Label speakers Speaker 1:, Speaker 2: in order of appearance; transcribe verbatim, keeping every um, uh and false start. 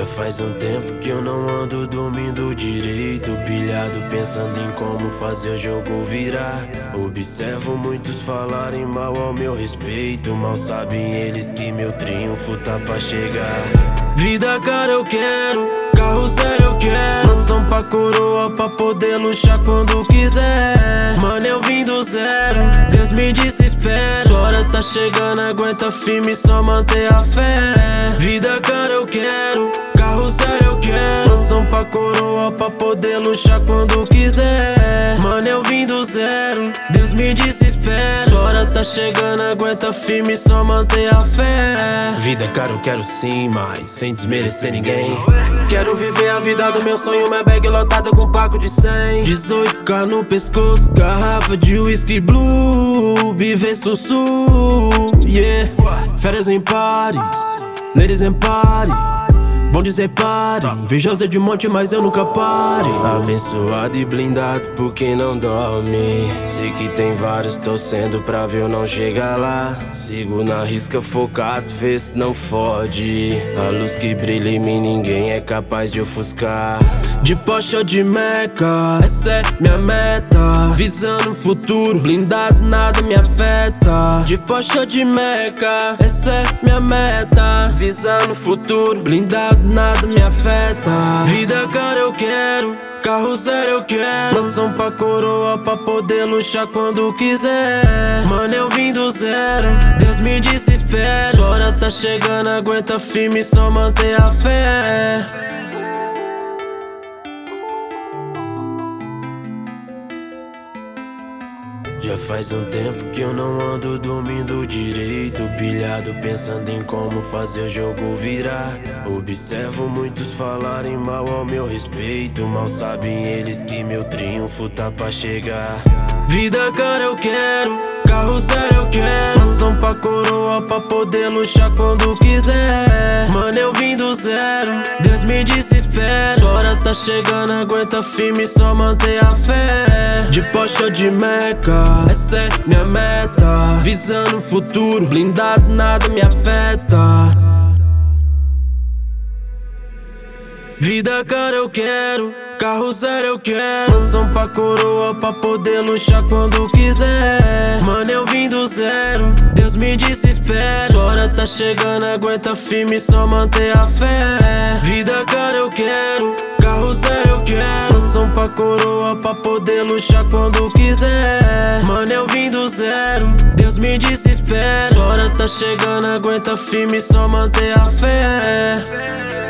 Speaker 1: faz um tempo que eu não ando dormindo direito, pilhado pensando em como fazer o jogo virar. Observo muitos falarem mal ao meu respeito, mal sabem eles que meu triunfo tá pra chegar. Vida cara eu quero, carro zero eu quero, mansão pra coroa pra poder luxar quando quiser. Mano, eu vim do zero, Deus me disse espera, sua hora tá chegando, aguenta firme, só manter a fé. Vida cara eu quero, carro zero eu quero, mansão pra coroa pra poder luxar quando quiser. Mano, eu vim do zero, Deus me disse espera, sua hora tá chegando, aguenta firme, só manter a fé. Vida cara eu quero sim, mas sem desmerecer ninguém. Quero viver a vida do meu sonho, minha bag lotada com paco de cem. dezoito K no pescoço, garrafa de whisky blue, viver sussu, yeah. Férias em Paris, ladies em party, vão dizer pare, invejosa de monte, mas eu nunca pare. Abençoado e blindado por quem não dorme, sei que tem vários torcendo pra ver eu não chegar lá. Sigo na risca focado, vê se não fode, a luz que brilha em mim ninguém é capaz de ofuscar. De Porsche ou de Meca, essa é minha meta, visando o futuro, blindado nada me afeta. De Porsche ou de Meca, essa é minha meta, visando o futuro, blindado nada me afeta. Vida cara eu quero, carro zero eu quero, mansão pra coroa pra poder luxar quando quiser. Mano, eu vim do zero, Deus me disse espera, sua hora tá chegando, aguenta firme, só manter a fé. Já faz um tempo que eu não ando dormindo direito, pilhado pensando em como fazer o jogo virar. Observo muitos falarem mal ao meu respeito, mal sabem eles que meu triunfo tá pra chegar. Vida cara eu quero, carro zero eu quero, mansão pra coroa pra poder luxar quando quiser. Mano, eu vim do zero, Deus me disse espera, sua hora tá chegando, aguenta firme, só manter a fé. De Porsche ou de Meca, essa é minha meta, visando o futuro, blindado nada me afeta. Vida cara eu quero, carro zero eu quero, mansão pra coroa pra poder luxar quando quiser. Mano, eu vim do zero, Deus me disse espera, sua hora tá chegando, aguenta firme, só manter a fé. Vida cara eu quero, carro zero eu quero, mansão pra coroa pra poder luxar quando quiser. Mano, eu vim do zero, Deus me disse espera, sua hora tá chegando, aguenta firme, só manter a fé.